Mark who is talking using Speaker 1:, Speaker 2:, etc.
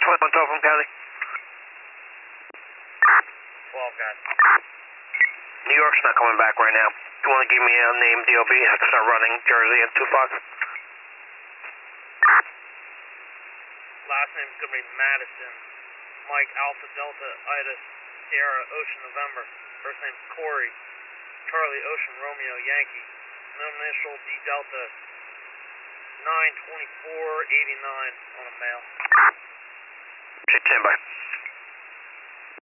Speaker 1: 2112 from County.
Speaker 2: 12, guys.
Speaker 1: New York's not coming back right now. You want to give me a name, DOB? I have to start running Jersey at 2 Fox.
Speaker 2: Last name's going to be Madison. Mike Alpha Delta Ida Sierra Ocean November. First name's Corey. Charlie Ocean Romeo Yankee. Middle initial D Delta 92489 on a male.
Speaker 1: Stand by.